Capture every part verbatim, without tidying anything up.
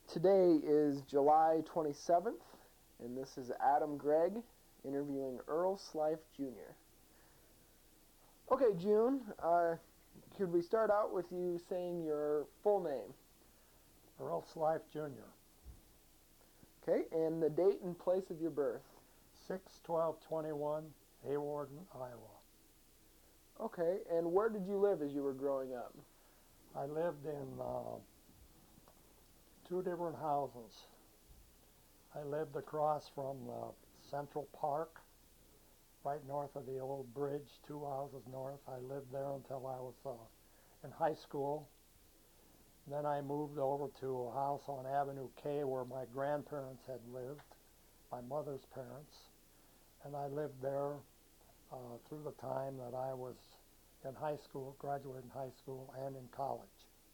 Today is July twenty-seventh, and this is Adam Gregg interviewing Earl Slife Junior Okay, June, uh, could we start out with you saying your full name? Earl Slife Junior Okay, and the date and place of your birth? six twelve twenty-one, Hawarden, Iowa. Okay, and where did you live as you were growing up? I lived in uh, two different houses. I lived across from uh, Central Park, right north of the old bridge, two houses north. I lived there until I was uh, in high school. Then I moved over to a house on Avenue K where my grandparents had lived, my mother's parents, and I lived there uh, through the time that I was in high school, graduated in high school, and in college.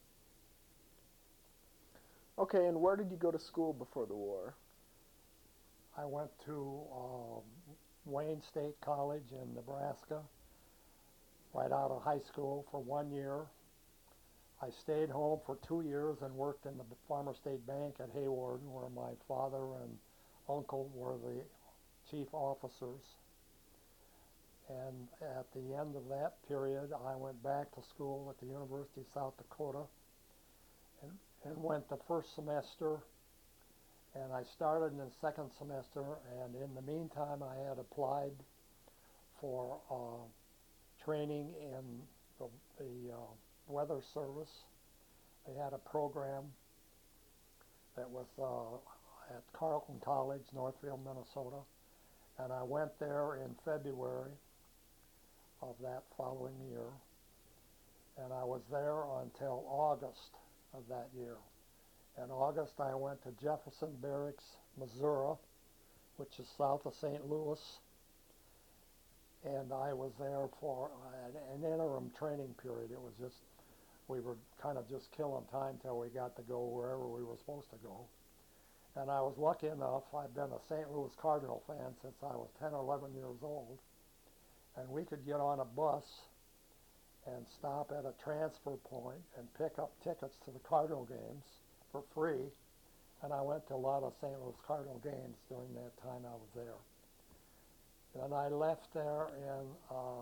Okay, and where did you go to school before the war? I went to uh, Wayne State College in Nebraska, right out of high school for one year. I stayed home for two years and worked in the Farmer State Bank at Hawarden, where my father and uncle were the chief officers. And at the end of that period, I went back to school at the University of South Dakota and, and went the first semester. And I started in the second semester, and in the meantime, I had applied for uh, training in the, the uh, weather service. They had a program that was uh, at Carleton College, Northfield, Minnesota, and I went there in February of that following year, and I was there until August of that year. In August, I went to Jefferson Barracks, Missouri, which is south of Saint Louis, and I was there for an, an interim training period. It was just, we were kind of just killing time till we got to go wherever we were supposed to go. And I was lucky enough, I've been a Saint Louis Cardinal fan since I was ten or eleven years old, and we could get on a bus and stop at a transfer point and pick up tickets to the Cardinal games for free, and I went to a lot of Saint Louis Cardinal games during that time I was there. And I left there in, uh,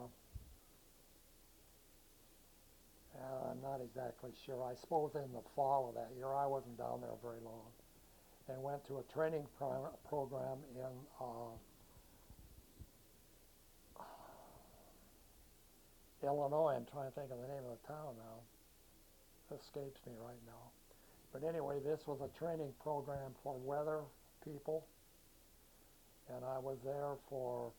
uh, I'm not exactly sure, I suppose in the fall of that year. I wasn't down there very long. And went to a training pro program in uh, Illinois. I'm trying to think of the name of the town now. It escapes me right now. But anyway, this was a training program for weather people, and I was there for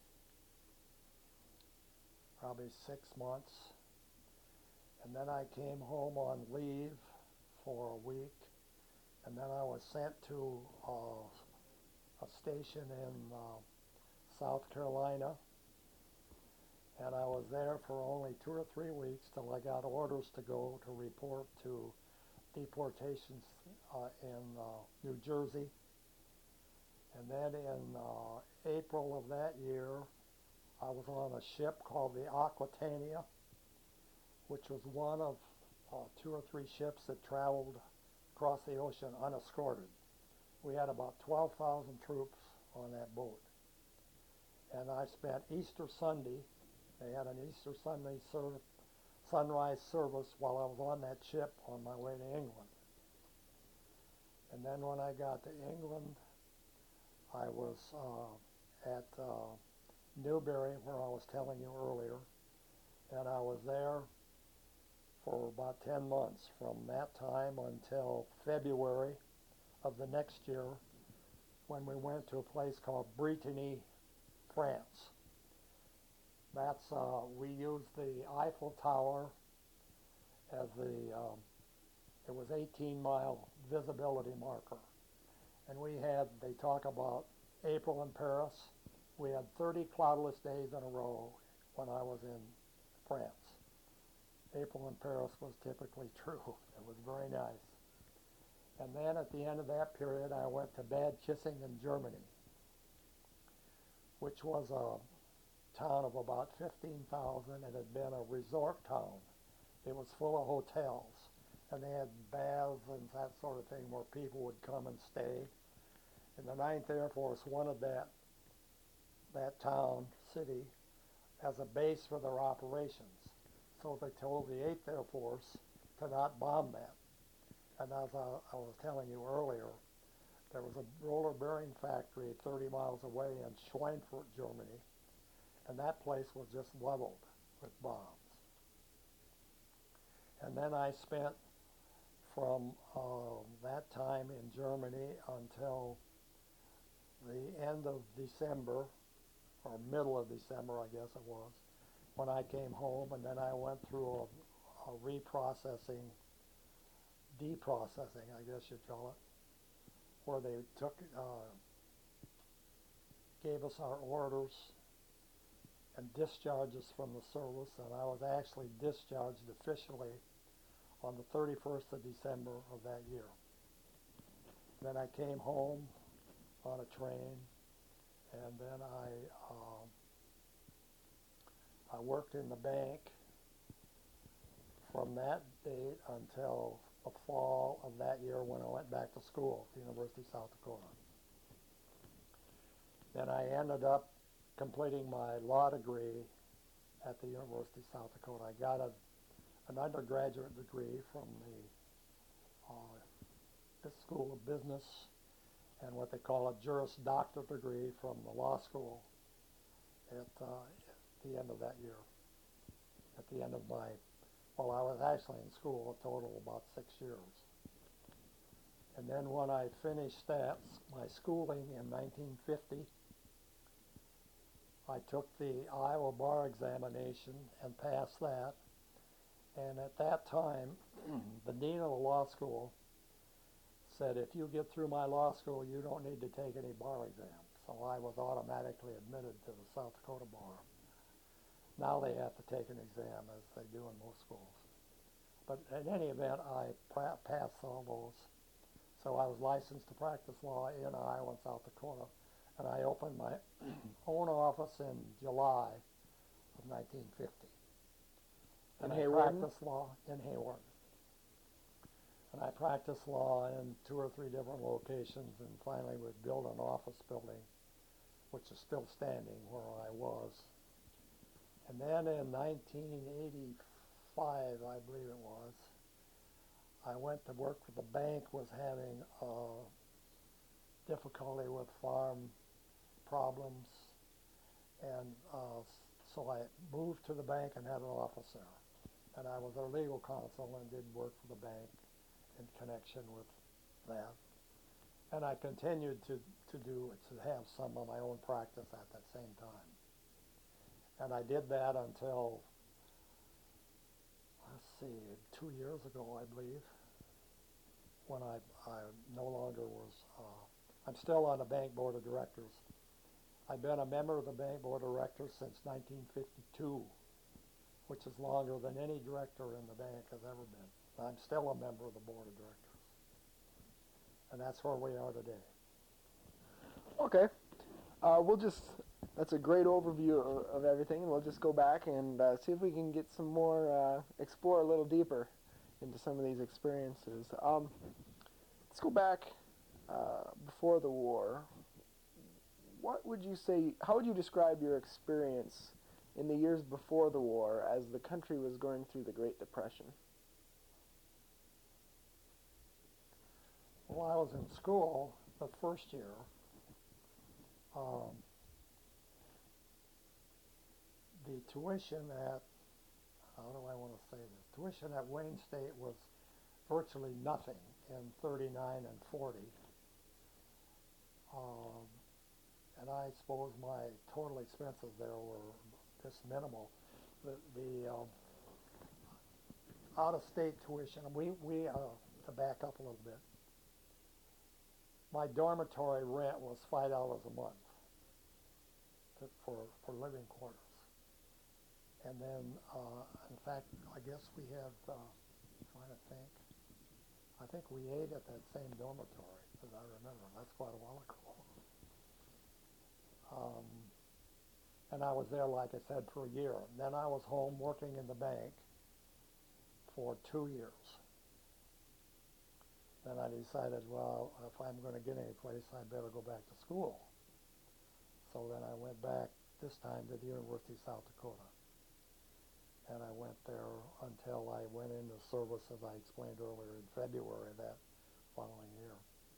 probably six months. And then I came home on leave for a week, and then I was sent to uh, a station in uh, South Carolina, and I was there for only two or three weeks till I got orders to go to report to deportations uh, in uh, New Jersey. And then in uh, April of that year, I was on a ship called the Aquitania, which was one of uh, two or three ships that traveled across the ocean unescorted. We had about twelve thousand troops on that boat. And I spent Easter Sunday, they had an Easter Sunday serv sunrise service while I was on that ship on my way to England. And then when I got to England, I was uh, at uh, Newbury, where I was telling you earlier, and I was there for about ten months, from that time until February of the next year, when we went to a place called Brittany, France. That's, uh, we used the Eiffel Tower as the, um, it was eighteen mile visibility marker. And we had, they talk about April in Paris, we had thirty cloudless days in a row when I was in France. April in Paris was typically true. It was very nice. And then at the end of that period, I went to Bad Kissingen, Germany, which was a town of about fifteen thousand. It had been a resort town. It was full of hotels. and they had baths and that sort of thing where people would come and stay. And the Ninth Air Force wanted that that town, city, as a base for their operations. So they told the Eighth Air Force to not bomb that. And as I, I was telling you earlier, there was a roller bearing factory thirty miles away in Schweinfurt, Germany, and that place was just leveled with bombs. And then I spent from uh, that time in Germany until the end of December, or middle of December, I guess it was, when I came home, and then I went through a, a reprocessing, deprocessing, I guess you'd call it, where they took, uh, gave us our orders and discharges from the service, and I was actually discharged officially on the thirty-first of December of that year. Then I came home on a train, and then I uh, I worked in the bank from that date until the fall of that year when I went back to school at the University of South Dakota. Then I ended up completing my law degree at the University of South Dakota. I got a, an undergraduate degree from the uh, the School of Business and what they call a Juris Doctor degree from the law school at, uh, at the end of that year. At the end of my, well, I was actually in school a total of about six years. And then when I finished that, my schooling in nineteen fifty, I took the Iowa bar examination and passed that. And at that time, the dean of the law school said, if you get through my law school, you don't need to take any bar exam. So I was automatically admitted to the South Dakota bar. Now they have to take an exam, as they do in most schools. But in any event, I pra- passed all those. So I was licensed to practice law in Iowa and South Dakota. And I opened my own office in July of nineteen fifty. And In I Hawarden? practiced law in Hawarden. And I practiced law in two or three different locations, and finally we built an office building, which is still standing where I was. And then in nineteen eighty-five, I believe it was, I went to work for the bank, was having uh, difficulty with farm problems, and uh, so I moved to the bank and had an office there. And I was their legal counsel and did work for the bank in connection with that. And I continued to, to do, to have some of my own practice at that same time. And I did that until, let's see, two years ago, I believe, when I, I no longer was, uh, I'm still on the bank board of directors. I've been a member of the bank board of directors since nineteen fifty-two, which is longer than any director in the bank has ever been. I'm still a member of the board of directors. And that's where we are today. Okay. Uh, we'll just, that's a great overview of, of everything. We'll just go back and uh, see if we can get some more, uh, explore a little deeper into some of these experiences. Um, let's go back uh, before the war. What would you say, how would you describe your experience in the years before the war as the country was going through the Great Depression? While I was in school, the first year, um, the tuition at, how do I want to say this, tuition at Wayne State was virtually nothing in thirty-nine and forty. Um, and I suppose my total expenses there were just minimal. The, the um, out-of-state tuition, we, we uh, to back up a little bit, my dormitory rent was five dollars a month to, for, for living quarters. And then, uh, in fact, I guess we had, uh, trying to think, I think we ate at that same dormitory, as I remember. That's quite a while ago. Um, and I was there, like I said, for a year. And then I was home working in the bank for two years. then I decided, well, if I'm going to get any place, I better go back to school. So then I went back, this time to the University of South Dakota. And I went there until I went into service, as I explained earlier, in February of that following year.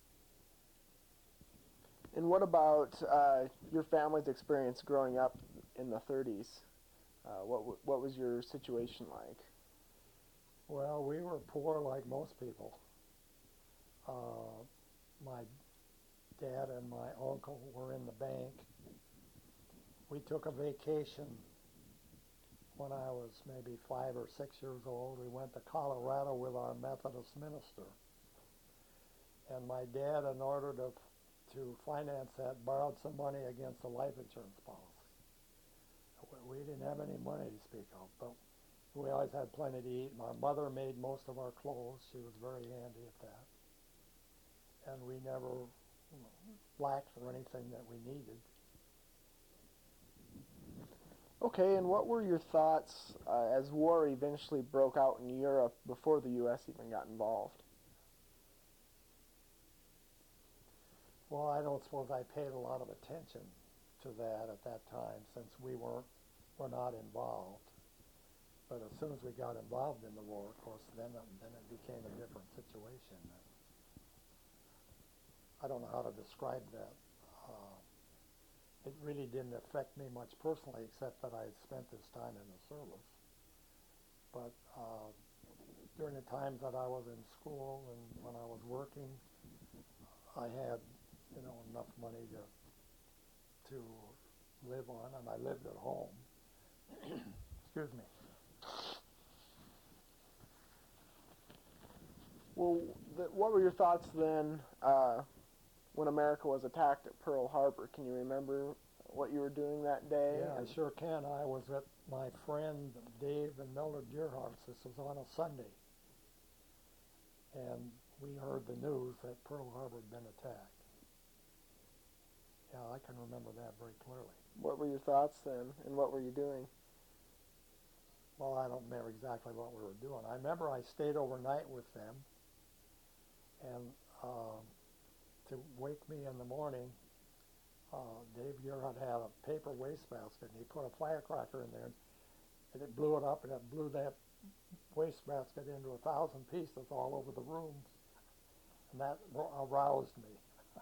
And what about uh, your family's experience growing up in the thirties? Uh, what w- what was your situation like? Well, we were poor like most people. Uh, my dad and my uncle were in the bank. We took a vacation when I was maybe five or six years old. We went to Colorado with our Methodist minister. And my dad, in order to to finance that, borrowed some money against a life insurance policy. We didn't have any money to speak of, but we always had plenty to eat. My mother made most of our clothes. She was very handy at that. And we never you know, lacked for anything that we needed. Okay, and what were your thoughts uh, as war eventually broke out in Europe before the U S even got involved? Well, I don't suppose I paid a lot of attention to that at that time, since we weren't were not involved. But as soon as we got involved in the war, of course, then then it became a different situation. I don't know how to describe that. Uh, it really didn't affect me much personally, except that I had spent this time in the service. But uh, during the times that I was in school and when I was working, I had you know, enough money to to live on, and I lived at home. Excuse me. Well, th- what were your thoughts then uh, when America was attacked at Pearl Harbor? Can you remember what you were doing that day? Yeah, I sure can. I was at my friend Dave and Mildred Gearhart's. This was on a Sunday. And we heard the news that Pearl Harbor had been attacked. Yeah, I can remember that very clearly. What were your thoughts then, and what were you doing? Well, I don't remember exactly what we were doing. I remember I stayed overnight with them, and um, to wake me in the morning, uh, Dave Gearhart had a paper wastebasket, and he put a firecracker in there, and it blew it up, and it blew that wastebasket into a thousand pieces all over the room, and that aroused me.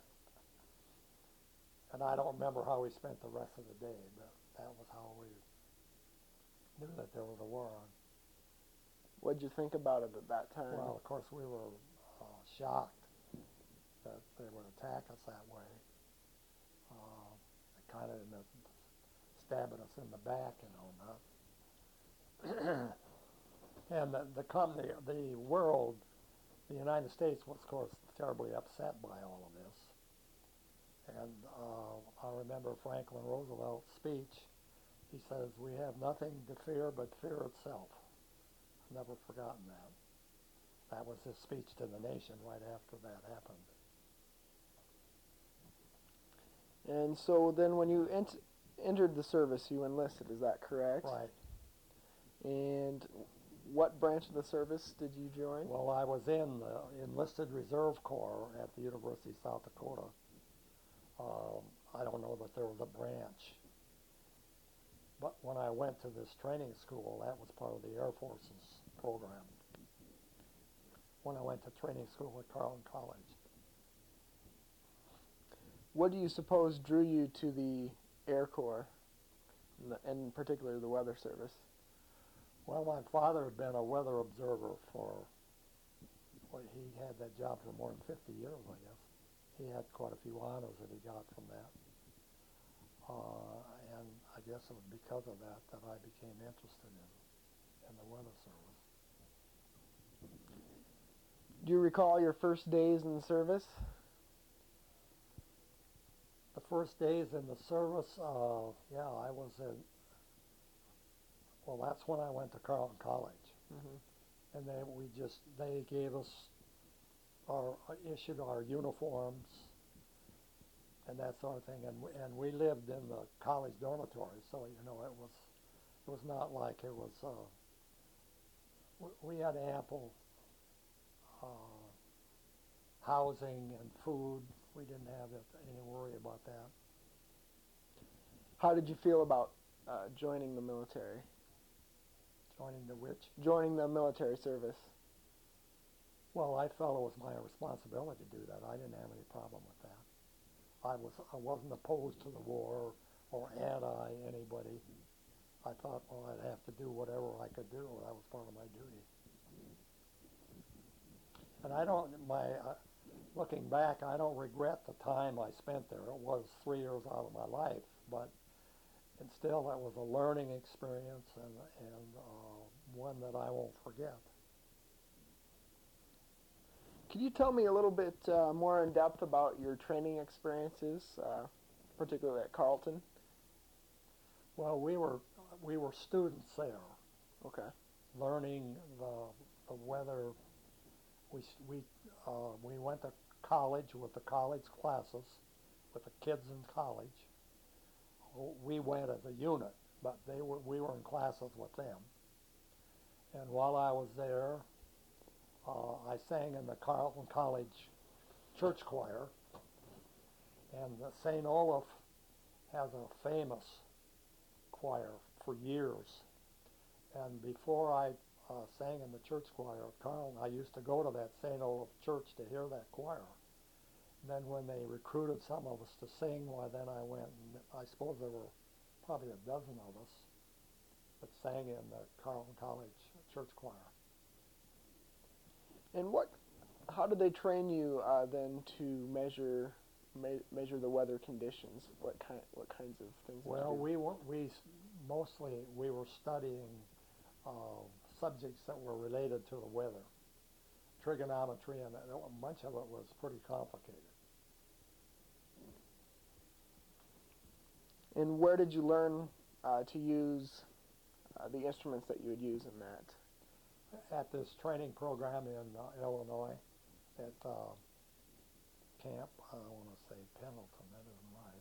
And I don't remember how we spent the rest of the day, but that was how we knew that there was a war on. What did you think about it at that time? Well, of course, we were uh, shocked that they would attack us that way. Uh, kind of stabbing us in the back, you know. Not and the, the company, the world, the United States was, of course, terribly upset by all of this. And uh, I remember Franklin Roosevelt's speech. He says, "We have nothing to fear but fear itself." I've never forgotten that. That was his speech to the nation right after that happened. And so then when you ent- entered the service, you enlisted, is that correct? Right. And what branch of the service did you join? Well, I was in the Enlisted Reserve Corps at the University of South Dakota. Um, I don't know that there was a branch. But when I went to this training school, that was part of the Air Force's program. When I went to training school at Carleton College. What do you suppose drew you to the Air Corps, and, the, and in particular the Weather Service? Well, my father had been a weather observer for, well, he had that job for more than fifty years, I guess. He had quite a few honors that he got from that. Uh, and I guess it was because of that that I became interested in, in the Weather Service. Do you recall your first days in the service? The first days in the service, uh, yeah, I was in, well, that's when I went to Carleton College. Mm-hmm. And then we just, they gave us, our, issued our uniforms and that sort of thing. And we, and we lived in the college dormitory, so, you know, it was, it was not like it was, uh, we, we had ample uh, housing and food. We didn't have any worry about that. How did you feel about uh, joining the military? Joining the which? Joining the military service. Well, I felt it was my responsibility to do that. I didn't have any problem with that. I was I wasn't opposed to the war or anti anybody. I thought, well, I'd have to do whatever I could do. That was part of my duty. And I don't, my, uh, looking back, I don't regret the time I spent there. It was three years out of my life, but and still that was a learning experience and, and uh, one that I won't forget. Can you tell me a little bit uh, more in depth about your training experiences, uh, particularly at Carleton? Well, we were we were students there. Okay. Learning the the weather. We we uh, we went to college with the college classes, with the kids in college. We went as a unit, but they were we were in classes with them. And while I was there, uh, I sang in the Carleton College church choir. And the Saint Olaf has a famous choir for years. And before I uh, sang in the church choir at Carleton, I used to go to that Saint Olaf church to hear that choir. And then when they recruited some of us to sing, why then I went, and I suppose there were probably a dozen of us that sang in the Carleton College church choir. And what, how did they train you uh, then to measure me- measure the weather conditions? What kind, what kinds of things? did Well, you do? we were, we mostly we were studying uh, subjects that were related to the weather, trigonometry, and a bunch of it was pretty complicated. And where did you learn uh, to use uh, the instruments that you would use in that? At this training program in uh, Illinois, at uh, camp, I don't want to say Pendleton, that isn't right.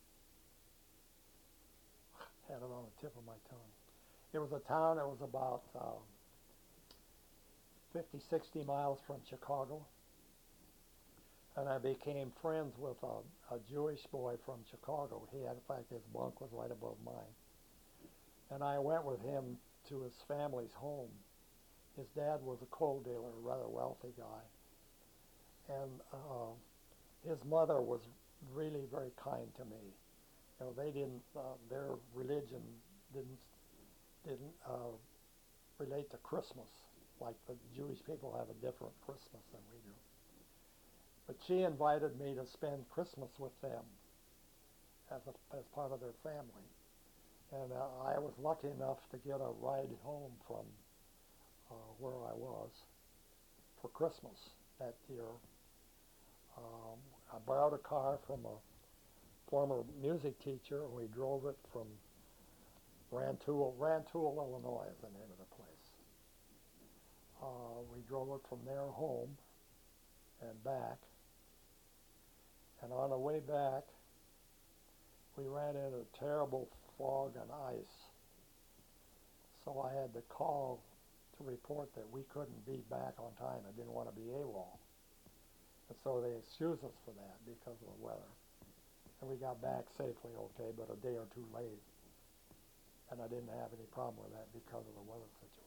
Had it on the tip of my tongue. It was a town that was about um, fifty, sixty miles from Chicago. And I became friends with a, a Jewish boy from Chicago. He had, in fact, his bunk was right above mine. And I went with him to his family's home. His dad was a coal dealer, a rather wealthy guy. And uh, his mother was really very kind to me. You know, they didn't, uh, their religion didn't, didn't uh, relate to Christmas, like the Jewish people have a different Christmas than we do. But she invited me to spend Christmas with them as, a, as part of their family. And uh, I was lucky enough to get a ride home from uh, where I was for Christmas that year. Um, I borrowed a car from a former music teacher, and we drove it from Rantoul. Rantoul, Illinois is the name of the place. Uh, we drove it from their home and back. And on the way back, we ran into terrible fog and ice. So I had to call to report that we couldn't be back on time. I didn't want to be AWOL. And so they excused us for that because of the weather. And we got back safely okay, but a day or two late. And I didn't have any problem with that because of the weather situation.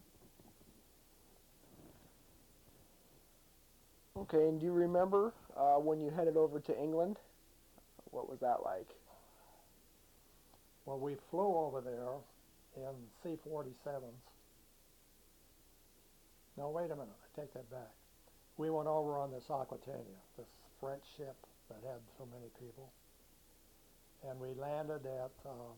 Okay, and do you remember uh, when you headed over to England? What was that like? Well, we flew over there in C forty-sevens. No, wait a minute, I take that back. We went over on this Aquitania, this French ship that had so many people. And we landed at uh,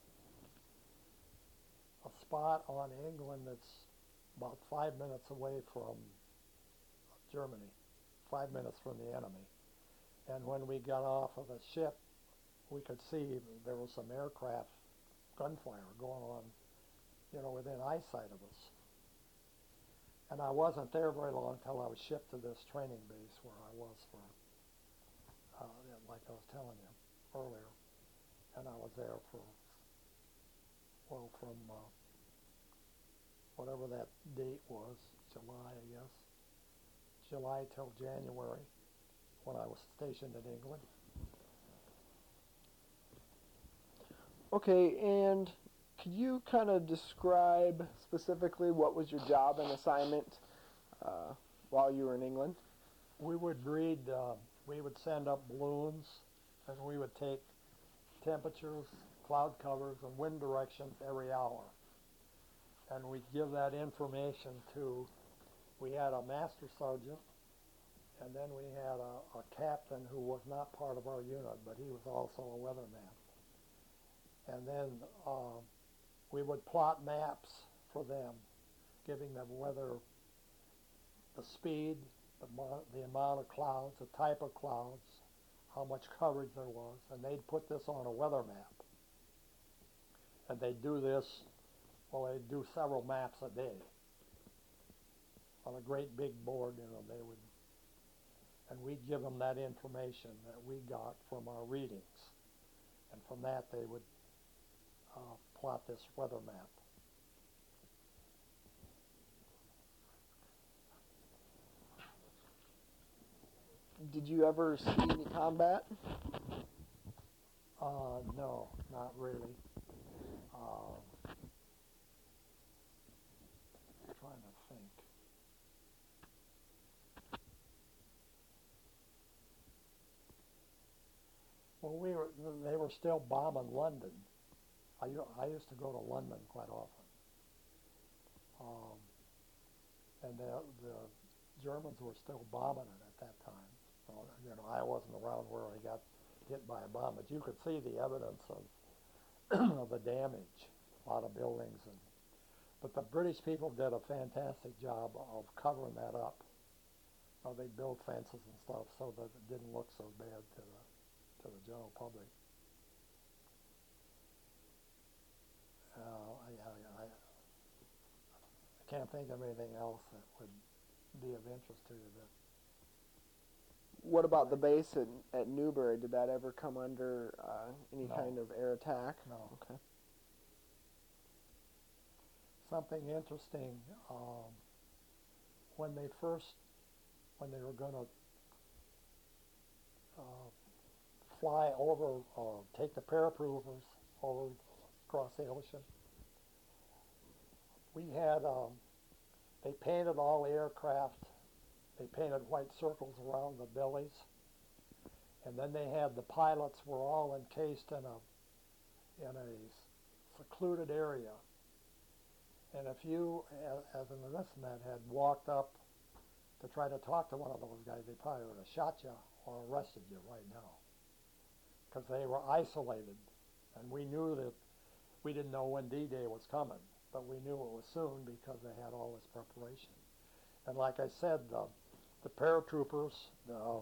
a spot on England that's about five minutes away from Germany, five minutes from the enemy. And when we got off of the ship, we could see there was some aircraft gunfire going on, you know, within eyesight of us. And I wasn't there very long until I was shipped to this training base where I was for, uh, like I was telling you earlier. And I was there for, well, from uh, whatever that date was, July, I guess, July till January when I was stationed in England. Okay, and could you kind of describe specifically what was your job and assignment uh, while you were in England? We would read, uh, we would send up balloons, and we would take temperatures, cloud covers, and wind directions every hour. And we'd give that information to, we had a master sergeant, and then we had a, a captain who was not part of our unit, but he was also a weatherman. And then uh, we would plot maps for them, giving them weather, the speed, the, mo- the amount of clouds, the type of clouds, how much coverage there was, and they'd put this on a weather map. And they'd do this, well, they'd do several maps a day on a great big board, you know, they would, and we'd give them that information that we got from our readings. And from that, they would uh, plot this weather map. Did you ever see any combat? Uh, no, not really. Uh, I'm trying to think. Well, we were, they were still bombing London. I, I used to go to London quite often. Um, and the, the Germans were still bombing it at that time. So, you know, I wasn't around where I got hit by a bomb, but you could see the evidence of, of the damage, a lot of buildings. And, but the British people did a fantastic job of covering that up. So they built fences and stuff so that it didn't look so bad to the, to the general public. Uh, I, I, I, I can't think of anything else that would be of interest to you. That What about the base at, at Newbury? Did that ever come under uh, any No. kind of air attack? No. Okay. Something interesting, um, when they first, when they were going to uh, fly over, uh, take the paratroopers over across the ocean, we had, um, they painted all the aircraft, they painted white circles around the bellies, and then they had, the pilots were all encased in a, in a secluded area. And if you, as, as an enlistment, had walked up to try to talk to one of those guys, they probably would have shot you or arrested you right now. Because they were isolated. And we knew that, we didn't know when D-Day was coming, but we knew it was soon because they had all this preparation. And like I said, the, the paratroopers uh,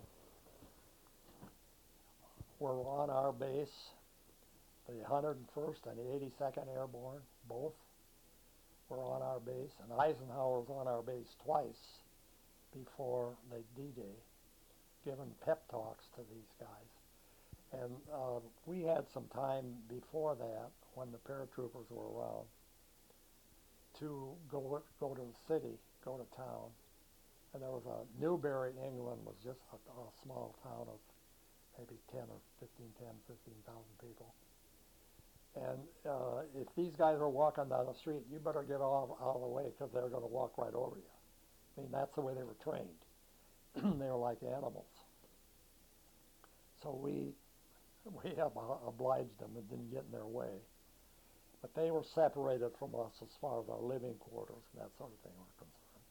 were on our base, the one hundred first and the eighty-second Airborne, both were on our base, and Eisenhower was on our base twice before the D-Day, giving pep talks to these guys. And uh, we had some time before that, when the paratroopers were around, to go go to the city, go to town. And there was a, Newbury, England was just a, a small town of maybe ten or fifteen, ten, fifteen thousand people. And uh, if these guys were walking down the street, you better get off out of the way because they're going to walk right over you. I mean, that's the way they were trained. They were like animals. So we we ob- obliged them and didn't get in their way. But they were separated from us as far as our living quarters and that sort of thing were concerned.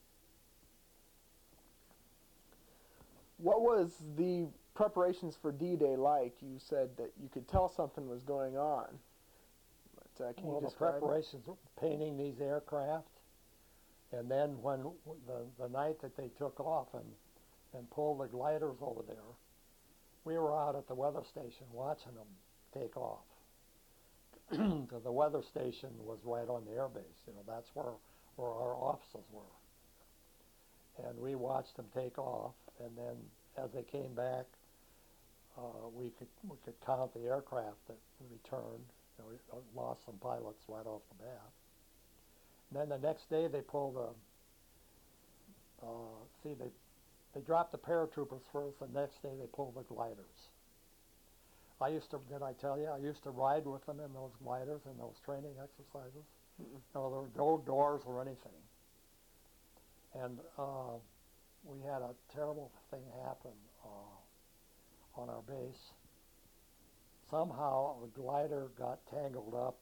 What was the preparations for D-Day like? You said that you could tell something was going on. But, uh, can Well, you the describe preparations were painting these aircraft, and then when the, the night that they took off and, and pulled the gliders over there, we were out at the weather station watching them take off. Because the weather station was right on the airbase. You know, that's where, where our offices were. And we watched them take off, and then as they came back, uh, we could we could count the aircraft that returned. You know, we lost some pilots right off the bat. And then the next day they pulled a, uh, see, they They dropped the paratroopers first, the next day they pulled the gliders. I used to, did I tell you, I used to ride with them in those gliders and those training exercises. Mm-mm. No, there were no doors or anything. And uh, we had a terrible thing happen uh, on our base. Somehow a glider got tangled up.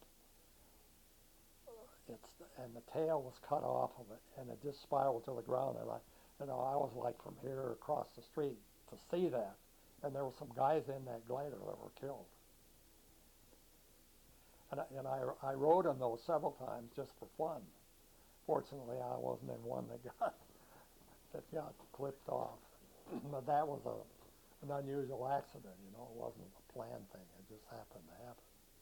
It's and the tail was cut off of it, and it just spiraled to the ground. And I, you know, I was like from here across the street to see that, and there were some guys in that glider that were killed. And I, and I, I rode in those several times just for fun. Fortunately, I wasn't in one that got that got clipped off. But that was a an unusual accident. You know, it wasn't a planned thing. It just happened to happen.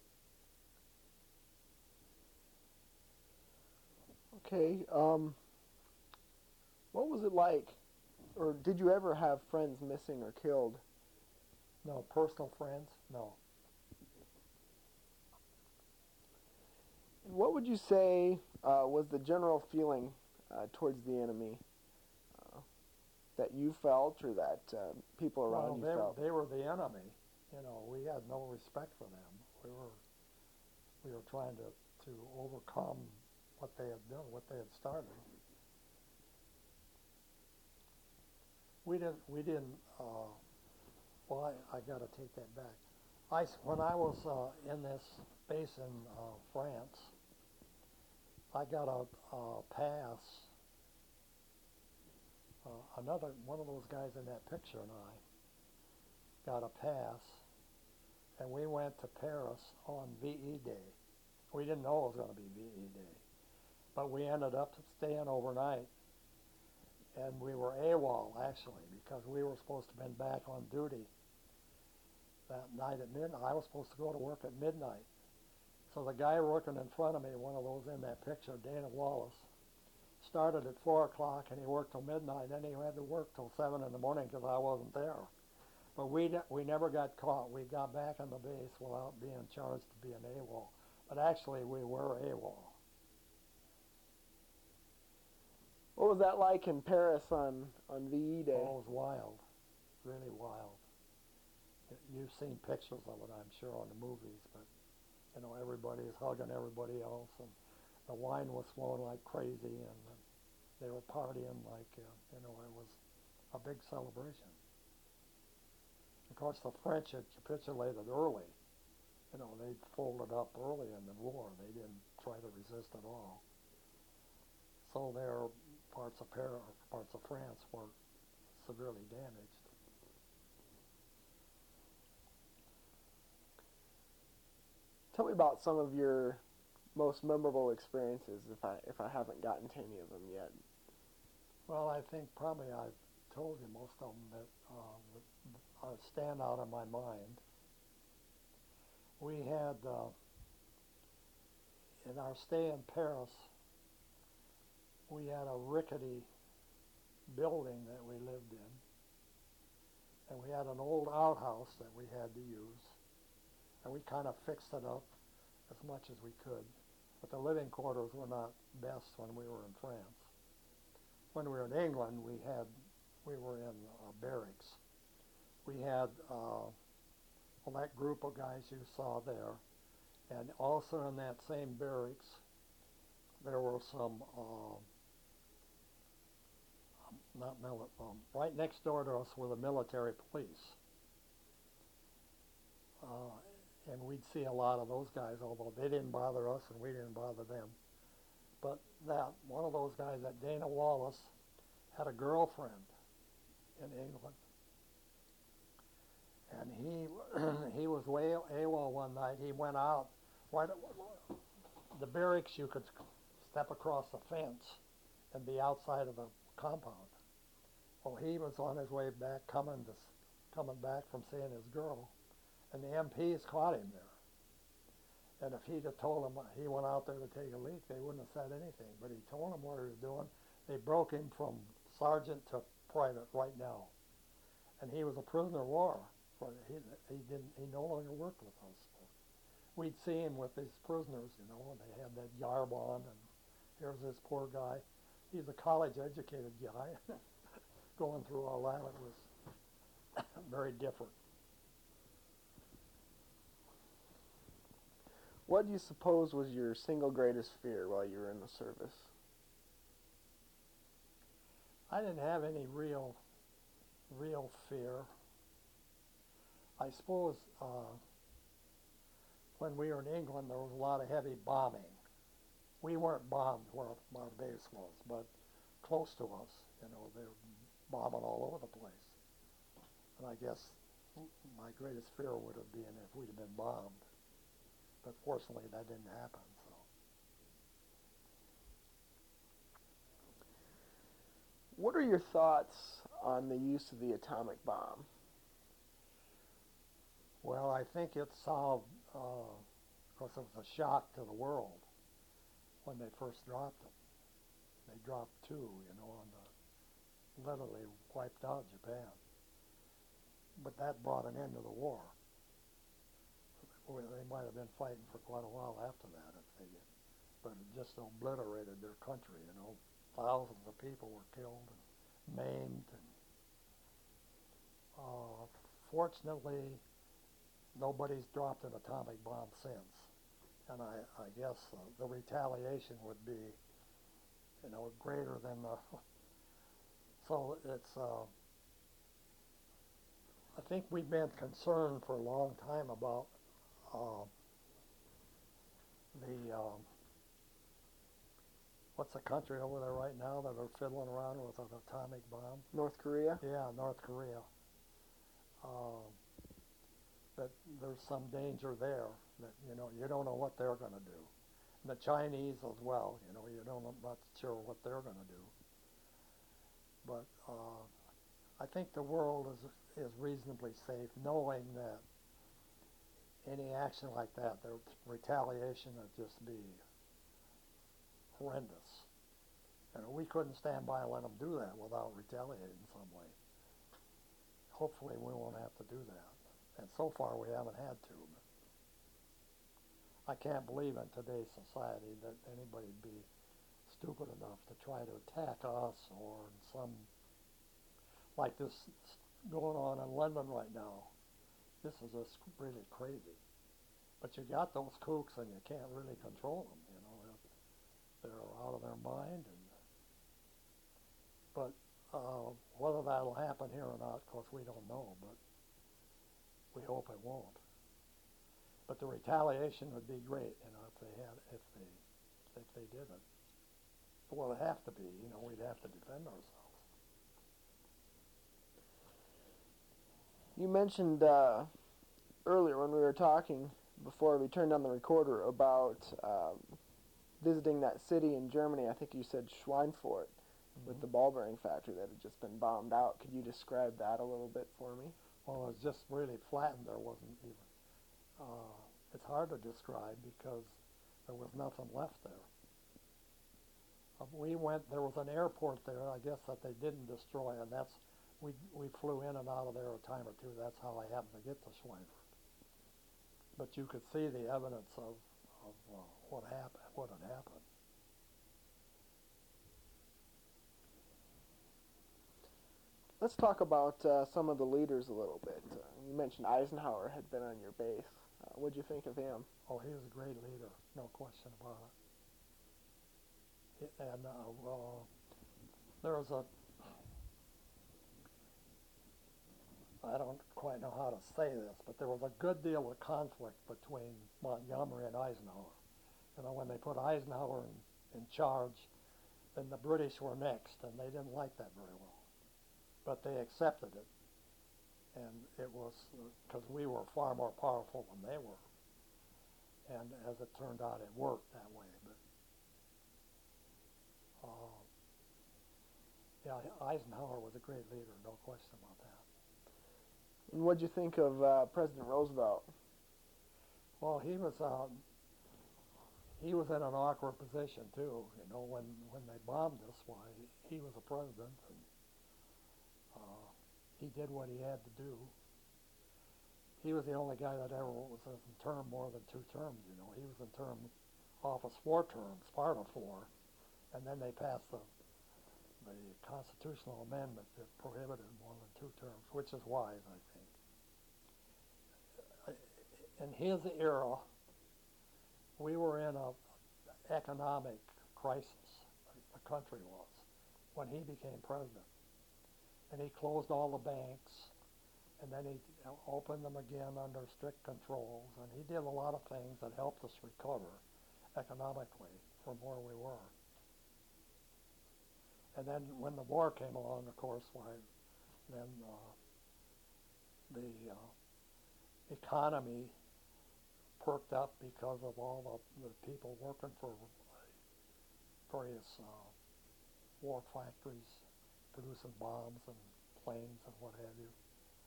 Okay. Um, what was it like, or did you ever have friends missing or killed? No personal friends. No. What would you say uh, was the general feeling uh, towards the enemy uh, that you felt, or that uh, people around Well, you they, felt? they were the enemy. You know, we had no respect for them. We were we were trying to, to overcome what they had done, what they had started. We didn't. We didn't. Uh, well, I, I got to take that back. I s- when I was uh, in this base in uh, France, I got a, a pass. Uh, another one of those guys in that picture and I got a pass, and we went to Paris on V E Day. We didn't know it was going to be V E Day, but we ended up staying overnight, and we were AWOL actually because we were supposed to have been back on duty that night at midnight. I was supposed to go to work at midnight. So the guy working in front of me, one of those in that picture, Dana Wallace, started at four o'clock and he worked till midnight. Then he had to work till seven in the morning because I wasn't there. But we ne- we never got caught. We got back on the base without being charged to be an AWOL. But actually, we were AWOL. What was that like in Paris on, on V E Day? Oh, it was wild, really wild. Y- You've seen pictures of it, I'm sure, on the movies, but you know, everybody is hugging everybody else, and the wine was flowing like crazy, and uh, they were partying like, uh, you know, it was a big celebration. Of course, the French had capitulated early. You know, they folded up early in the war. They didn't try to resist at all. So their parts of Paris, parts of France were severely damaged. Tell me about some of your most memorable experiences, if I if I haven't gotten to any of them yet. Well, I think probably I've told you most of them that uh, that, uh, stand out in my mind. We had, uh, in our stay in Paris, we had a rickety building that we lived in, and we had an old outhouse that we had to use, and we kind of fixed it up as much as we could. But the living quarters were not best when we were in France. When we were in England, we had we were in uh, barracks. We had uh, well, that group of guys you saw there, and also in that same barracks, there were some uh, not mili- um, right next door to us were the military police. Uh, and we'd see a lot of those guys, although they didn't bother us and we didn't bother them. But that one of those guys, that Dana Wallace, had a girlfriend in England, and he he was way AWOL one night. He went out. Right, the barracks, you could step across the fence and be outside of the compound. Well, he was on his way back, coming to coming back from seeing his girl, and the M Ps caught him there. And if he'd have told them he went out there to take a leak, they wouldn't have said anything. But he told them what he was doing. They broke him from sergeant to private right now. And he was a prisoner of war. He, he didn't. He no longer worked with us. We'd see him with these prisoners, you know, and they had that garb on. And here's this poor guy. He's a college-educated guy. going through all that, it was very different. What do you suppose was your single greatest fear while you were in the service? I didn't have any real, real fear. I suppose uh, when we were in England, there was a lot of heavy bombing. We weren't bombed where our base was, but close to us, you know, they were bombing all over the place. And I guess my greatest fear would have been if we'd have been bombed. But fortunately, that didn't happen. So. What are your thoughts on the use of the atomic bomb? Well, I think it solved, uh, of course, it was a shock to the world when they first dropped them. They dropped two, you know, and the, literally wiped out Japan. But that brought an end to the war. They might have been fighting for quite a while after that, if they did. But it just obliterated their country, you know. Thousands of people were killed and maimed. And, uh, fortunately, nobody's dropped an atomic bomb since. And I, I guess uh, the retaliation would be, you know, greater than the... So it's... Uh, I think we've been concerned for a long time about Uh, the um, what's the country over there right now that are fiddling around with an atomic bomb? North Korea? Yeah, North Korea. Um, that there's some danger there. That you know you don't know what they're going to do. And the Chinese as well. You know you don't know, not sure what they're going to do. But uh, I think the world is is reasonably safe, knowing that any action like that, the retaliation would just be horrendous. You know, we couldn't stand by and let them do that without retaliating in some way. Hopefully we won't have to do that. And so far we haven't had to. But I can't believe in today's society that anybody would be stupid enough to try to attack us or some, like this going on in London right now. This is just really crazy. But you got those kooks and you can't really control them, you know. They're, they're out of their mind. And But uh, whether that'll happen here or not, of course, we don't know, but we hope it won't. But the retaliation would be great, you know, if they had, if they, if they didn't. Well, it'd have to be, you know, we'd have to defend ourselves. You mentioned uh, earlier when we were talking, before we turned on the recorder, about um, visiting that city in Germany. I think you said Schweinfurt, mm-hmm. with the ball bearing factory that had just been bombed out. Could you describe that a little bit for me? Well, it was just really flattened. There wasn't even, uh, it's hard to describe because there was nothing left there. Uh, we went, there was an airport there, I guess, that they didn't destroy, and that's, we we flew in and out of there a time or two. That's how I happened to get to Schweinfurt. But you could see the evidence of, of uh, what happened, what had happened. Let's talk about uh, some of the leaders a little bit. Uh, you mentioned Eisenhower had been on your base. Uh, what did you think of him? Oh, he was a great leader, no question about it. And uh, well, there was a, I don't quite know how to say this, but there was a good deal of conflict between Montgomery and Eisenhower. You know, when they put Eisenhower in, in charge, then the British were next, and they didn't like that very well. But they accepted it, and it was because uh, we were far more powerful than they were. And as it turned out, it worked that way. But uh, yeah, Eisenhower was a great leader, no question about that. And what did you think of uh, President Roosevelt? Well, he was um, he was in an awkward position too. You know, when when they bombed us, why he was a president, and uh, he did what he had to do. He was the only guy that ever was in term more than two terms. You know, he was in term office four terms, part of four, and then they passed the the constitutional amendment that prohibited more than two terms, which is wise, I think. In his era, we were in a economic crisis, the country was, when he became president. And he closed all the banks, and then he opened them again under strict controls, and he did a lot of things that helped us recover economically from where we were. And then when the war came along, of course, why, then uh, the uh, economy perked up because of all the, the people working for various uh, war factories, producing bombs and planes and what have you.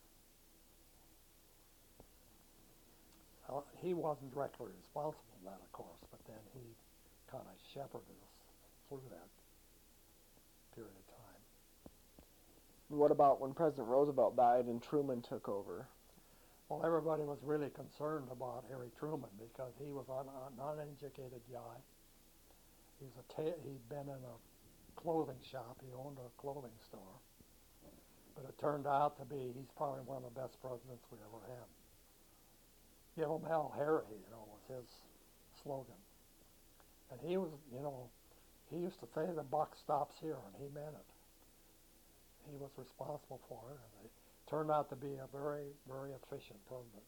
Uh, he wasn't directly responsible for that, of course, but then he kind of shepherded us through that period of time. What about when President Roosevelt died and Truman took over? Well, everybody was really concerned about Harry Truman because he was an, an uneducated guy. He was a ta- he'd been in a clothing shop. He owned a clothing store. But it turned out to be he's probably one of the best presidents we ever had. Give him hell, Harry, you know, was his slogan. And he was, you know, he used to say the buck stops here, and he meant it. He was responsible for it, and it turned out to be a very, very efficient president.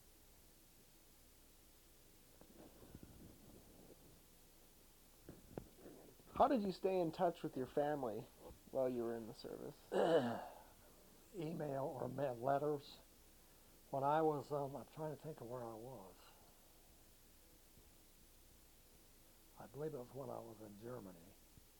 How did you stay in touch with your family while you were in the service? Email or mail letters. When I was, um, I'm trying to think of where I was. I believe it was when I was in Germany.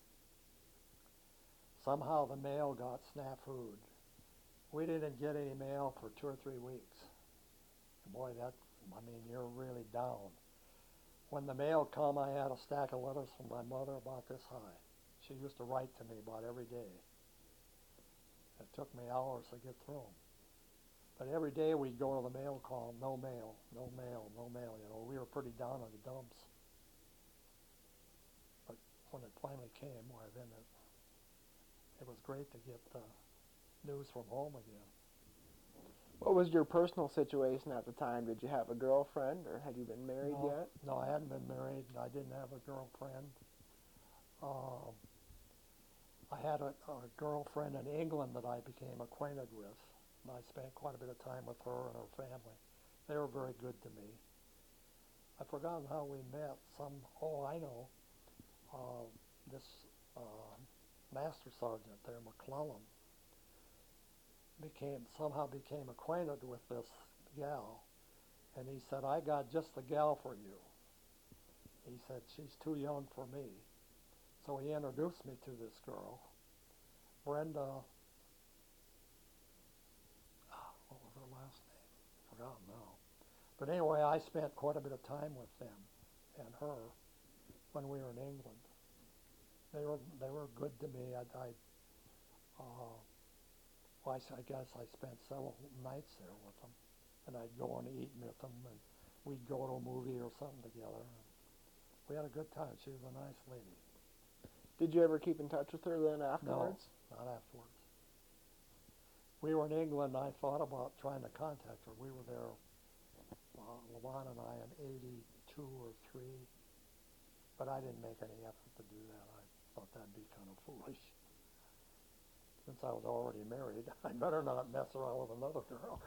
Somehow the mail got snafu'd. We didn't get any mail for two or three weeks. And boy, that, I mean, you're really down. When the mail come, I had a stack of letters from my mother about this high. She used to write to me about every day. It took me hours to get through them. But every day we'd go to the mail column, no mail, no mail, no mail. You know, we were pretty down in the dumps. But when it finally came, why then it, it was great to get uh, news from home again. What was your personal situation at the time? Did you have a girlfriend, or had you been married no, yet? No, I hadn't been married. I didn't have a girlfriend. Um, I had a, a girlfriend in England that I became acquainted with. And I spent quite a bit of time with her and her family. They were very good to me. I've forgotten how we met. Some, oh, I know. Uh, this uh, master sergeant there, McClellan, became somehow became acquainted with this gal, and he said, "I got just the gal for you." He said, "She's too young for me." So he introduced me to this girl, Brenda. What was her last name? Forgotten now. But anyway, I spent quite a bit of time with them and her when we were in England. They were they were good to me. I, I uh, well, I, I guess I spent several nights there with them, and I'd go and eat with them, and we'd go to a movie or something together. We had a good time. She was a nice lady. Did you ever keep in touch with her then afterwards? No, not afterwards. We were in England, and I thought about trying to contact her. We were there, uh, LaVon and I, in eighty-two or three, but I didn't make any effort to do that. I thought that'd be kind of foolish. Since I was already married, I better not mess around with another girl.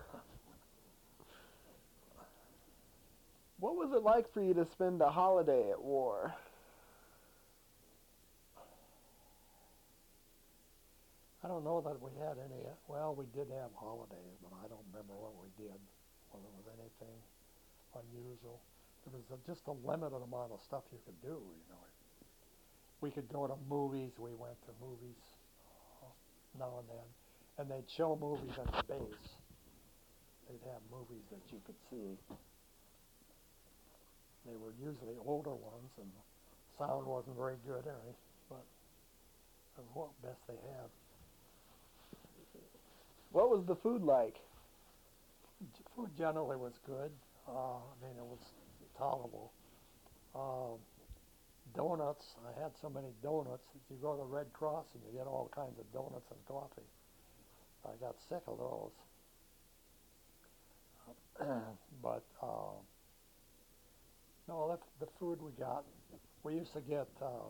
What was it like for you to spend a holiday at war? I don't know that we had any, well, we did have holidays, but I don't remember what we did, whether it was anything unusual. There was a, just a limited amount of stuff you could do, you know. We could go to movies. We went to movies uh, now and then, and they'd show movies at the base. They'd have movies that you could see. They were usually older ones, and the sound wasn't very good, or anything, but it was what best they had. What was the food like? Food generally was good. Uh, I mean, it was tolerable. Uh, donuts. I had so many donuts that you go to Red Cross and you get all kinds of donuts and coffee. I got sick of those. but uh, no, that, the food we got, we used to get uh,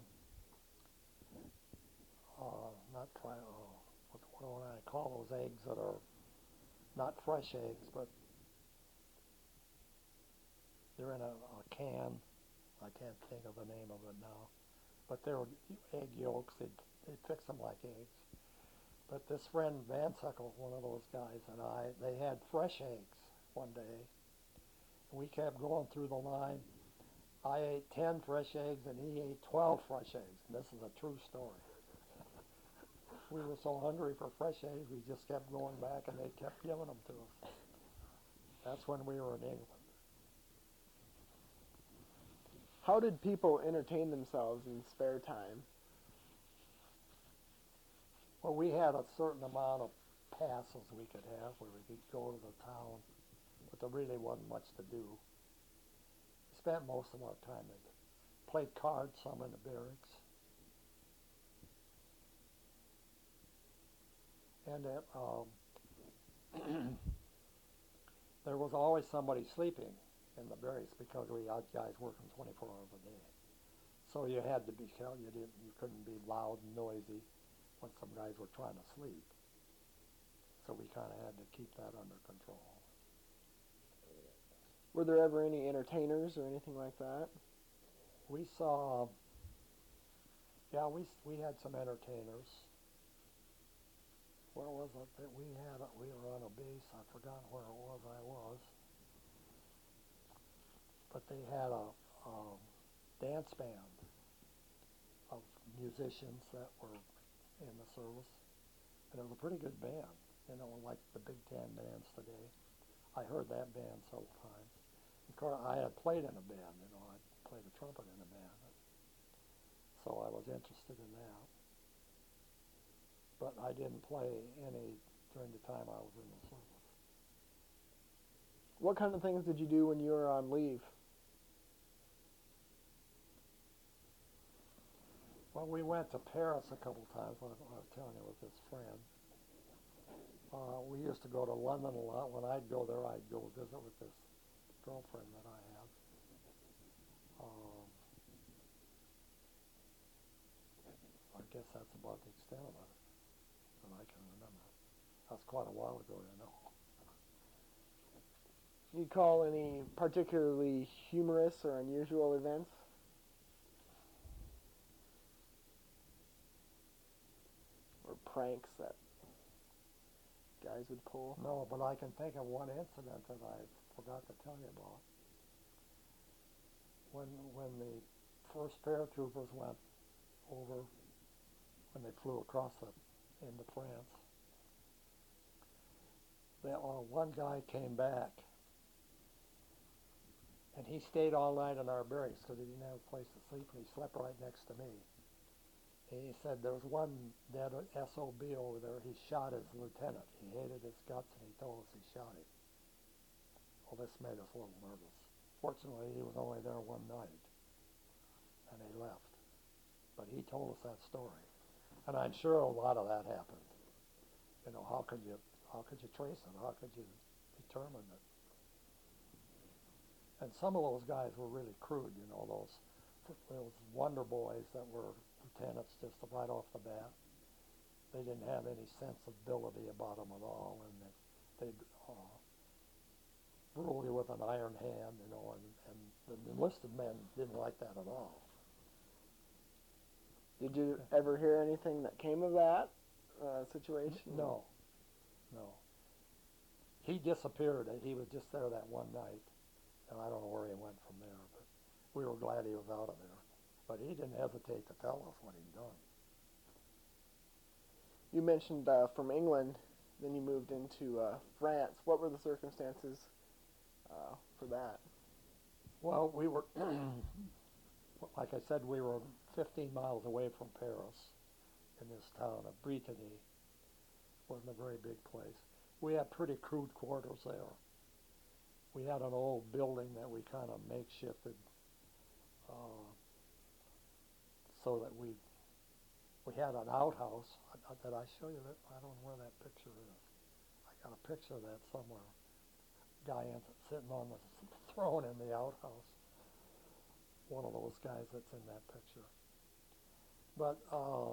uh, not fry, uh, what, what do I call those eggs that are not fresh eggs, but they're in a, a can. I can't think of the name of it now. But they're egg yolks. They'd, they'd fix them like eggs. But this friend Van Suckle, one of those guys, and I, they had fresh eggs one day. We kept going through the line. I ate ten fresh eggs and he ate twelve fresh eggs. And this is a true story. We were so hungry for fresh eggs, we just kept going back and they kept giving them to us. That's when we were in England. How did people entertain themselves in spare time? Well, we had a certain amount of passes we could have where we could go to the town, but there really wasn't much to do. We spent most of our time in it. Played cards some in the barracks. And it, um, there was always somebody sleeping in the barracks because we had guys working twenty-four hours a day. So you had to be careful. You didn't. You couldn't be loud and noisy when some guys were trying to sleep. So we kind of had to keep that under control. Were there ever any entertainers or anything like that? We saw. Yeah, we we had some entertainers. Where was it that we had? A, we were on a base. I forgot where it was. I was. But they had a um, dance band of musicians that were in the service, and it was a pretty good band, you know, like the Big Ten bands today. I heard that band several times. Of course, I had played in a band, you know, I played a trumpet in a band, so I was interested in that. But I didn't play any during the time I was in the service. What kind of things did you do when you were on leave? Well, we went to Paris a couple times, when I was telling you, with this friend. Uh, we used to go to London a lot. When I'd go there, I'd go visit with this girlfriend that I had. Um, I guess that's about the extent of it that I can remember. That's quite a while ago, you know. Do you call any particularly humorous or unusual events? Or pranks that guys would pull? No, but I can think of one incident that I forgot to tell you about. When when the first paratroopers went over, when they flew across the, into France, they, uh, one guy came back, and he stayed all night in our barracks because he didn't have a place to sleep, and he slept right next to me. He said there was one dead S O B over there. He shot his lieutenant. He hated his guts, and he told us he shot him. Well, this made us a little nervous. Fortunately, he was only there one night, and he left. But he told us that story, and I'm sure a lot of that happened. You know, how could you, how could you trace it? How could you determine it? And some of those guys were really crude. You know, those those wonder boys that were lieutenants just right off the bat. They didn't have any sensibility about them at all, and they, they'd uh, rule you with an iron hand, you know, and, and the enlisted men didn't like that at all. Did you ever hear anything that came of that uh, situation? No, no. He disappeared. He was just there that one night, and I don't know where he went from there, but we were glad he was out of there. But he didn't hesitate to tell us what he'd done. You mentioned uh, from England, then you moved into uh, France. What were the circumstances uh, for that? Well, we were, like I said, we were fifteen miles away from Paris in this town of Brittany. Wasn't a very big place. We had pretty crude quarters there. We had an old building that we kind of makeshifted. Uh, so that we we had an outhouse. Uh, Did I show you that? I don't know where that picture is. I got a picture of that somewhere. Guy in, sitting on the throne in the outhouse. One of those guys that's in that picture. But uh,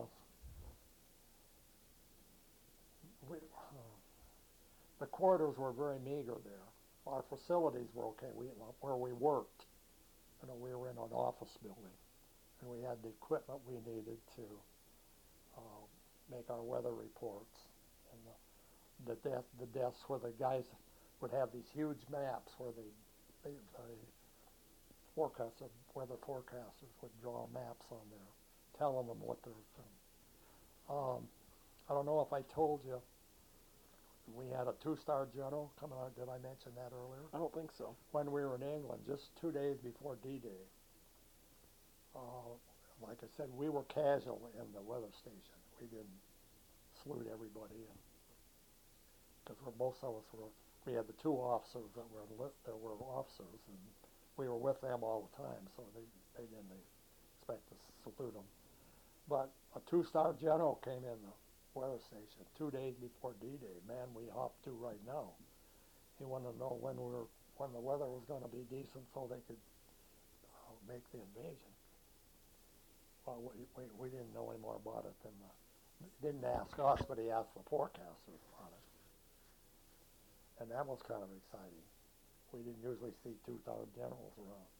we, uh, the quarters were very meager there. Our facilities were okay. We, where we worked, you know, we were in an office building, and we had the equipment we needed to uh, make our weather reports. And the, the, desk, the desks where the guys would have these huge maps where they, they, they forecaster, weather forecasters would draw maps on there, telling them what they're doing. Um, I don't know if I told you, we had a two-star general coming out. Did I mention that earlier? I don't think so. When we were in England, just two days before D-Day. Uh, like I said, we were casual in the weather station. We didn't salute everybody, because most of us were. We had the two officers that were that were officers, and we were with them all the time, so they they didn't expect us to salute them. But a two-star general came in the weather station two days before D-Day. Man, we hopped to right now. He wanted to know when we were when the weather was going to be decent so they could uh, make the invasion. Well, we, we we didn't know any more about it than the. He didn't ask us, but he asked the forecasters about it, and that was kind of exciting. We didn't usually see two-star generals around.